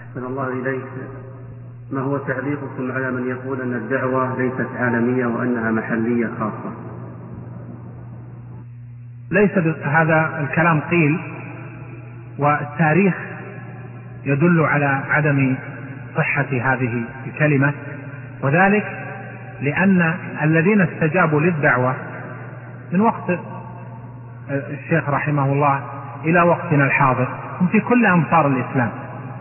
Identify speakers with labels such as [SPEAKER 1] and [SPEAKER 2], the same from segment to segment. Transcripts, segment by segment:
[SPEAKER 1] أحسن الله إليك. ما هو تعليقكم على من يقول أن الدعوة ليست عالمية وأنها محلية خاصة؟
[SPEAKER 2] ليس هذا الكلام قيل، والتاريخ يدل على عدم صحة هذه الكلمة، وذلك لأن الذين استجابوا للدعوة من وقت الشيخ رحمه الله إلى وقتنا الحاضر هم في كل أمصار الإسلام.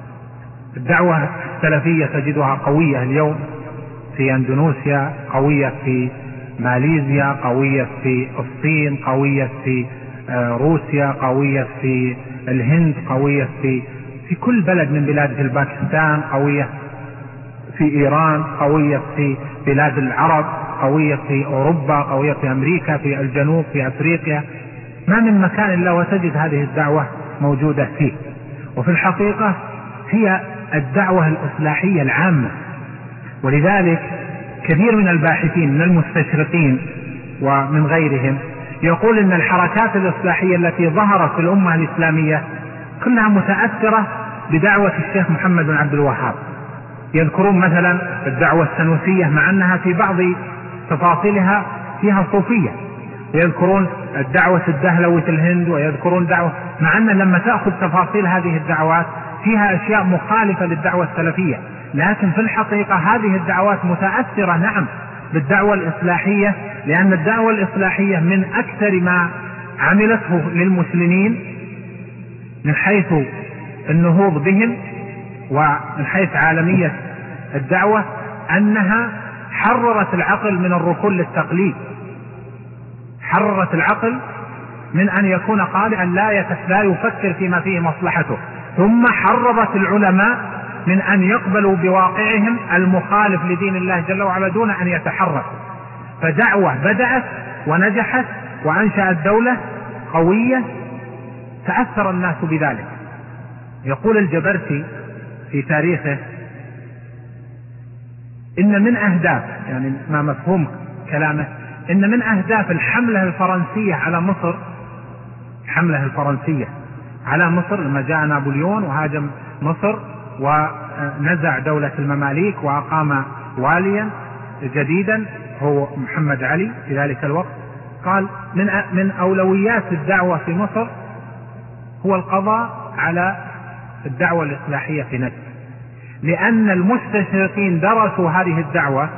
[SPEAKER 2] الدعوة السلفية تجدها قوية اليوم في أندونيسيا، قوية في ماليزيا، قوية في الصين، قوية في روسيا، قوية في الهند، قوية في كل بلد من بلاد في الباكستان، قوية في إيران، قوية في بلاد العرب، قوية في أوروبا، قوية في أمريكا، في الجنوب، في أفريقيا. ما من مكان إلا وتجد هذه الدعوة موجودة فيه. وفي الحقيقة هي الدعوة الإصلاحية العامة، ولذلك كثير من الباحثين من المستشرقين ومن غيرهم يقول إن الحركات الإصلاحية التي ظهرت في الأمة الإسلامية كلها متأثرة بدعوة الشيخ محمد بن عبد الوهاب. يذكرون مثلا الدعوة السنوسية مع أنها في بعض تفاصيلها فيها صوفية، ويذكرون الدعوة الدهلوية في الهند، ويذكرون دعوة مع أن لما تأخذ تفاصيل هذه الدعوات فيها أشياء مخالفة للدعوة السلفية، لكن في الحقيقة هذه الدعوات متأثرة نعم بالدعوة الإصلاحية، لأن الدعوة الإصلاحية من أكثر ما عملته للمسلمين من حيث النهوض بهم ومن حيث عالمية الدعوة أنها حررت العقل من الركون للتقليد، حررت العقل من أن يكون قادرا لا يفكر فيما فيه مصلحته، ثم حررت العلماء من أن يقبلوا بواقعهم المخالف لدين الله جل وعلا دون أن يتحركوا. فدعوة بدأت ونجحت وأنشأت دولة قوية تأثر الناس بذلك. يقول الجبرتي في تاريخه إن من أهداف، يعني ما مفهوم كلامه، إن من أهداف الحملة الفرنسية على مصر، الحملة الفرنسية على مصر لما جاء نابليون وهاجم مصر ونزع دولة المماليك وأقام واليا جديدا هو محمد علي في ذلك الوقت، قال من أولويات الدعوة في مصر هو القضاء على الدعوة الإصلاحية في نجد، لأن المستشرقين درسوا هذه الدعوة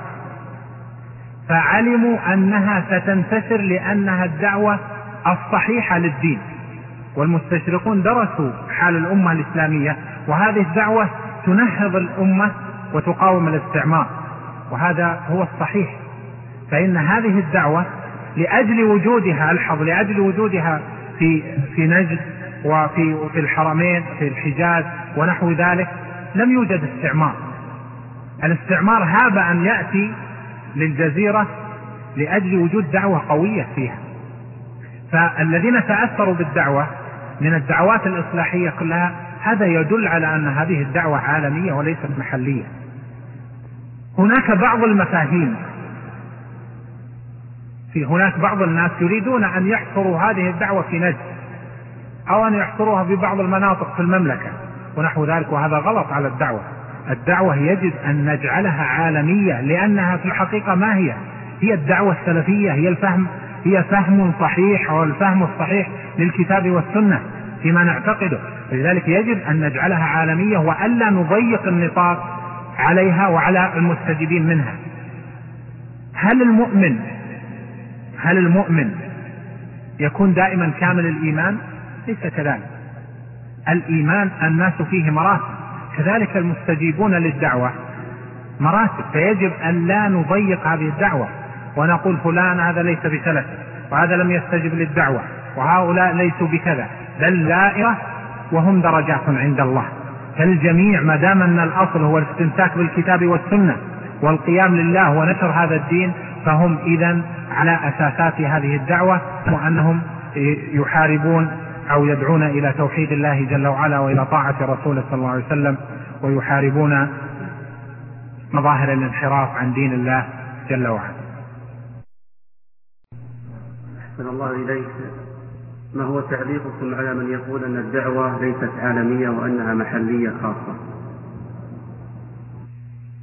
[SPEAKER 2] فعلموا أنها ستنتشر لأنها الدعوة الصحيحة للدين، والمستشرقون درسوا حال الأمة الإسلامية وهذه الدعوة تنهض الأمة وتقاوم الاستعمار، وهذا هو الصحيح. فإن هذه الدعوة لأجل وجودها الحظ، لأجل وجودها في نجد وفي الحرمين في الحجاز ونحو ذلك لم يوجد استعمار. الاستعمار هاب أن يأتي للجزيرة لأجل وجود دعوة قوية فيها. فالذين تأثروا بالدعوة من الدعوات الإصلاحية كلها هذا يدل على أن هذه الدعوة عالمية وليست محلية. هناك بعض المفاهيم، هناك بعض الناس يريدون أن يحصروا هذه الدعوة في نجد أو أن يحصروها في بعض المناطق في المملكة ونحو ذلك، وهذا غلط على الدعوة. الدعوة يجب أن نجعلها عالمية، لأنها في الحقيقة ما هي الدعوة السلفية، هي فهم صحيح والفهم الصحيح للكتاب والسنة فيما نعتقده. لذلك يجب أن نجعلها عالمية وألا نضيق النطاق عليها وعلى المستجيبين منها. هل المؤمن يكون دائما كامل الإيمان؟ ليس كذلك. الإيمان الناس فيه مراتب، كذلك المستجيبون للدعوة مراتب، فيجب أن لا نضيق هذه الدعوة ونقول فلان هذا ليس بسلف وهذا لم يستجب للدعوة وهؤلاء ليسوا بكذا، بل دائرة وهم درجات عند الله. فالجميع ما دام أن الأصل هو الاستمساك بالكتاب والسنة والقيام لله ونشر هذا الدين، فهم إذن على أساسات هذه الدعوة، وأنهم يحاربون أو يدعون إلى توحيد الله جل وعلا وإلى طاعة رسوله صلى الله عليه وسلم، ويحاربون مظاهر الانحراف عن دين الله جل وعلا.
[SPEAKER 1] أحسن الله إليك. ما هو تعليقكم على من يقول أن الدعوة ليست عالمية وأنها محلية خاصة؟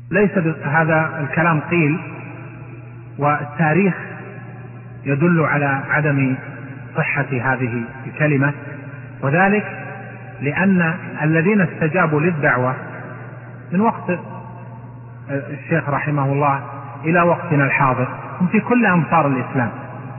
[SPEAKER 2] ليس هذا الكلام قيل، والتاريخ يدل على عدم صحة هذه الكلمة، وذلك لأن الذين استجابوا للدعوة من وقت الشيخ رحمه الله إلى وقتنا الحاضر هم في كل أمصار الإسلام.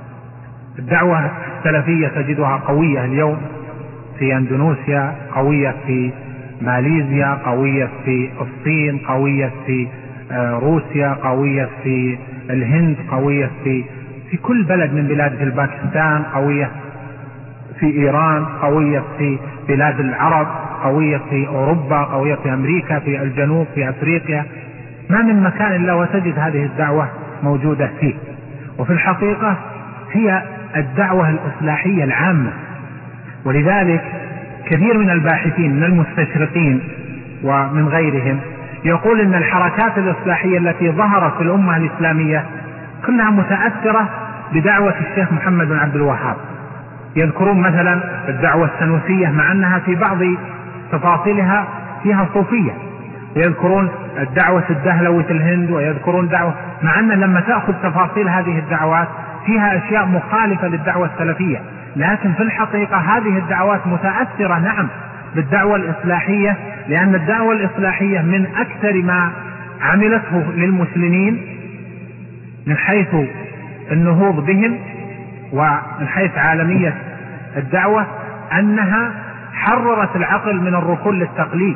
[SPEAKER 2] الدعوة السلفية تجدها قوية اليوم في أندونيسيا، قوية في ماليزيا، قوية في الصين، قوية في روسيا، قوية في الهند، قوية في كل بلد من بلاد في الباكستان، قوية في إيران، قوية في بلاد العرب، قوية في أوروبا، قوية في أمريكا، في الجنوب، في أفريقيا. ما من مكان إلا وتجد هذه الدعوة موجودة فيه. وفي الحقيقة هي الدعوة الإصلاحية العامة، ولذلك كثير من الباحثين من المستشرقين ومن غيرهم يقول إن الحركات الإصلاحية التي ظهرت في الأمة الإسلامية كلها متأثرة بدعوة الشيخ محمد بن عبد الوهاب. يذكرون مثلا الدعوة السنوسية مع أنها في بعض تفاصيلها فيها صوفية، ويذكرون الدعوة الدهلوية في الهند، ويذكرون دعوة، مع أن لما تأخذ تفاصيل هذه الدعوات فيها أشياء مخالفة للدعوة السلفية، لكن في الحقيقة هذه الدعوات متأثرة نعم بالدعوة الإصلاحية، لأن الدعوة الإصلاحية من أكثر ما عملته للمسلمين من حيث النهوض بهم ومن حيث عالمية الدعوة أنها حررت العقل من الركون للتقليد،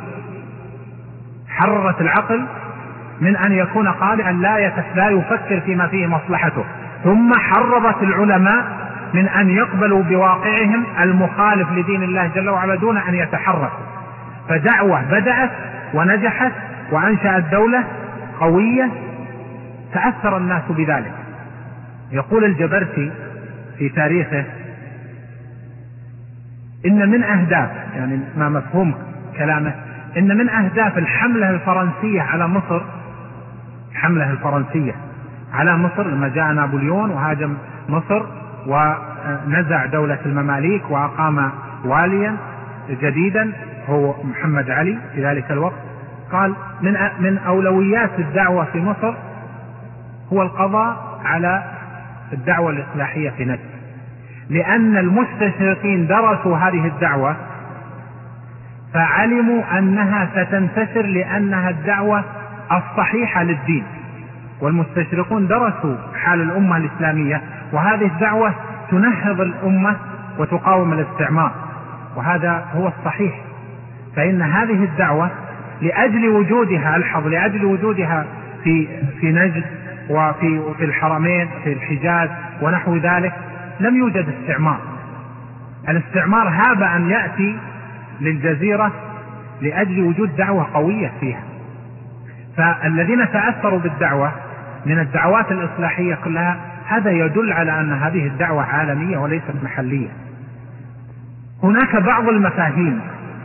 [SPEAKER 2] حررت العقل من أن يكون قارئا لا يفكر فيما فيه مصلحته، ثم حررت العلماء من أن يقبلوا بواقعهم المخالف لدين الله جل وعلا دون أن يتحركوا. فدعوة بدأت ونجحت وأنشأت دولة قوية تأثر الناس بذلك. يقول الجبرتي في تاريخه إن من أهداف، يعني ما مفهوم كلامه، إن من أهداف الحملة الفرنسية على مصر، الحملة الفرنسية على مصر لما جاء نابليون وهاجم مصر ونزع دولة المماليك وأقام واليا جديدا هو محمد علي في ذلك الوقت، قال من أولويات الدعوة في مصر هو القضاء على الدعوة الإصلاحية في نجد، لأن المستشرقين درسوا هذه الدعوة فعلموا أنها ستنتشر لأنها الدعوة الصحيحة للدين، والمستشرقون درسوا حال الأمة الإسلامية وهذه الدعوة تنهض الأمة وتقاوم الاستعمار، وهذا هو الصحيح. فإن هذه الدعوة لأجل وجودها، الحظ لأجل وجودها في نجد وفي الحرمين في الحجاز ونحو ذلك لم يوجد استعمار. الاستعمار هاب أن يأتي للجزيرة لأجل وجود دعوة قوية فيها. فالذين تأثروا بالدعوة من الدعوات الإصلاحية كلها هذا يدل على أن هذه الدعوة عالمية وليست محلية. هناك بعض المفاهيم،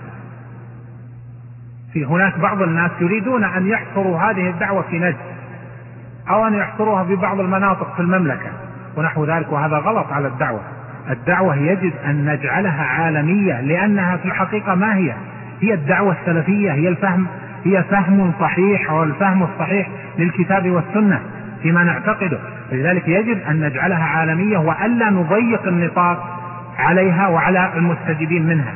[SPEAKER 2] هناك بعض الناس يريدون أن يحصروا هذه الدعوة في نجد أو أن يحصروها في بعض المناطق في المملكة ونحو ذلك، وهذا غلط على الدعوة. الدعوة يجب أن نجعلها عالمية، لأنها في الحقيقة ما هي الدعوة السلفية، هي فهم صحيح أو الفهم الصحيح للكتاب والسنة فيما نعتقده. لذلك يجب أن نجعلها عالمية وألا نضيق النطاق عليها وعلى المستجيبين منها.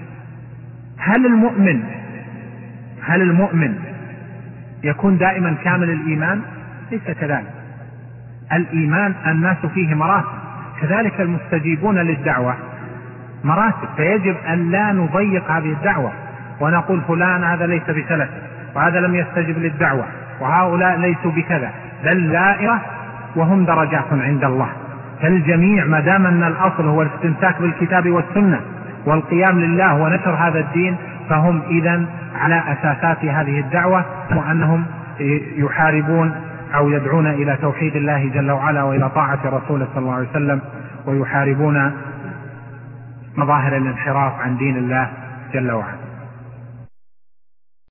[SPEAKER 2] هل المؤمن يكون دائما كامل الإيمان؟ ليس كذلك. الإيمان الناس فيه مراتب، كذلك المستجيبون للدعوة مراتب، فيجب أن لا نضيق هذه الدعوة ونقول فلان هذا ليس بسلف وهذا لم يستجب للدعوة وهؤلاء ليسوا بكذا، بل دائرة وهم درجات عند الله. فالجميع ما دام أن الأصل هو الاستمساك بالكتاب والسنة والقيام لله ونشر هذا الدين، فهم إذن على أساسات هذه الدعوة، وأنهم يحاربون أو يدعون إلى توحيد الله جل وعلا وإلى طاعة رسوله صلى الله عليه وسلم، ويحاربون مظاهر الانحراف عن دين الله جل وعلا.